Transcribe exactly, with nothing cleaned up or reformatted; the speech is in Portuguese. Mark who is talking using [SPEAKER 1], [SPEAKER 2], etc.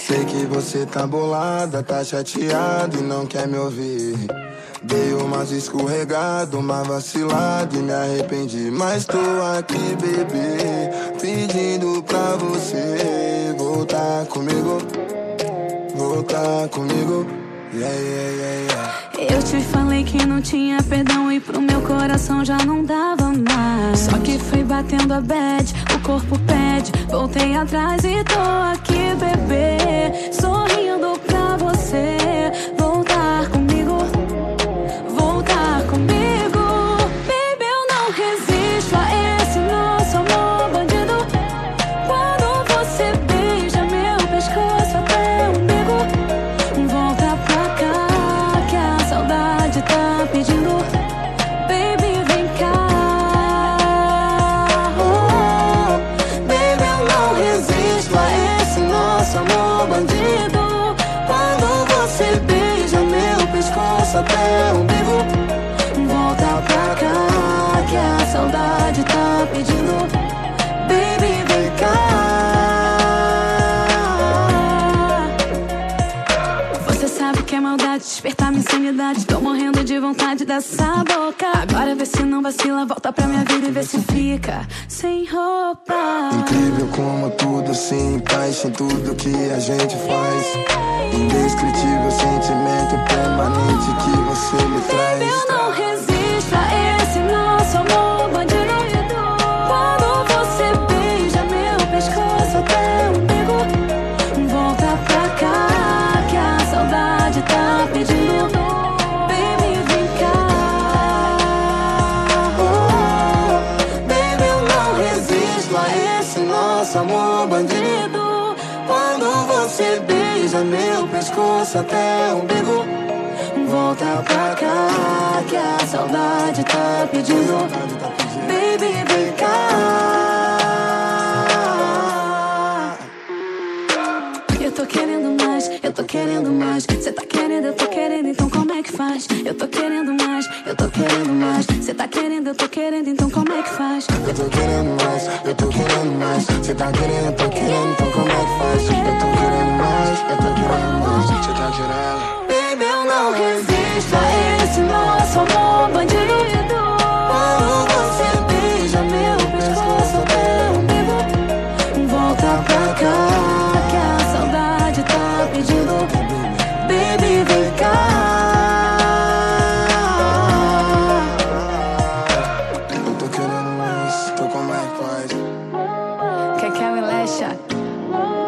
[SPEAKER 1] Sei que você tá bolada, tá chateado e não quer me ouvir. Dei umas escorregado, uma vacilada e me arrependi. Mas tô aqui, bebê, pedindo pra você voltar comigo, voltar comigo. Yeah, yeah, yeah, yeah.
[SPEAKER 2] Eu te falei que não tinha perdão e pro meu coração já não dava mais. Só que fui batendo a bad, o corpo pede. Voltei atrás e tô aqui, bebê, sorrindo pra você. Voltar comigo, voltar comigo. Baby, eu não resisto a esse nosso amor bandido. Quando você beija meu pescoço até o umbigo. Volta pra cá que a saudade tá pedindo. Baby, vem cá. Oh, baby, eu não resisto a esse nosso amor bandido. Quando você beija meu pescoço até o umbigo. Volta pra cá que a saudade tá pedindo. Baby, vem cá. Você sabe que é maldade despertar minha insanidade. Tô morrendo de vontade dessa boca. Agora vê se não vacila, volta pra minha vida e vê se fica sem roupa.
[SPEAKER 1] Incrível como tudo se encaixa em tudo que a gente faz. Indescritível sentimento permanente que você me traz.
[SPEAKER 2] Baby, eu não resisto a esse nosso amor bandido. Quando você beija meu pescoço até o umbigo. Volta pra cá que a saudade tá pedindo. Baby, vem cá. Oh, baby, eu não resisto a esse nosso amor bandido. Quando você beija meu pescoço até o umbigo. Volta pra cá que a saudade tá pedindo. Baby, vem cá. Eu tô querendo mais, eu tô querendo mais. Cê tá querendo, eu tô querendo, então como é que faz? Eu tô querendo mais, eu tô querendo mais. Cê tá querendo, eu tô querendo, então como é que faz?
[SPEAKER 1] Eu tô querendo mais, eu tô querendo mais. Cê tá querendo, eu tô querendo, então como é que faz? Eu tô querendo mais, eu tô querendo mais. Cê tá querendo.
[SPEAKER 2] Baby, eu não resisto a esse nosso amor bandido. Quando você beija meu pescoço até o umbigo. Volta pra cá que a saudade tá pedindo. Baby, vem cá.
[SPEAKER 1] Eu tô querendo mais, tô como é que faz?
[SPEAKER 2] Quer que eu me lecha?